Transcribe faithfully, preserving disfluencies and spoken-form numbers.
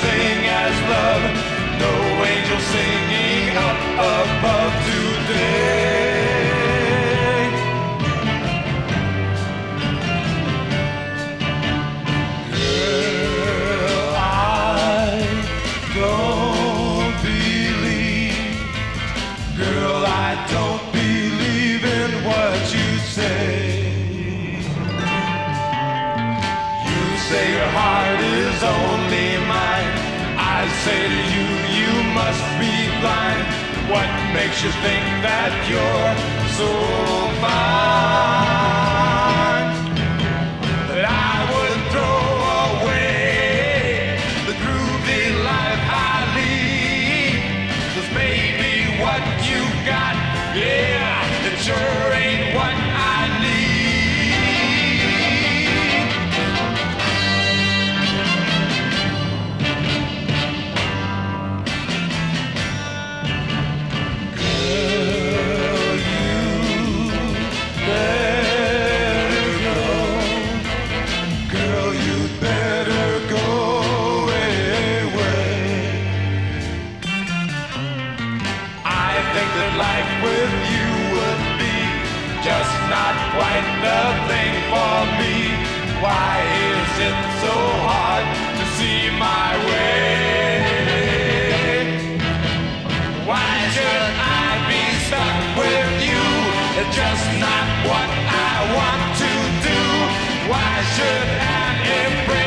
sing as love. No angel singing up above today. Girl, I don't believe. Girl, I don't believe in what you say. You say your heart is only mine. I say to you, you must be blind. What makes you think that you're so fine that I would throw away the groovy life I lead? 'Cause maybe what you got, yeah, it sure ain't what I need. Girl, you better go. Girl, you better go away. I think that life with you would be just not quite the thing for me. Why is it so hard to see my way? Why should I be stuck with you? It's just not what I want to do. Why should an embrace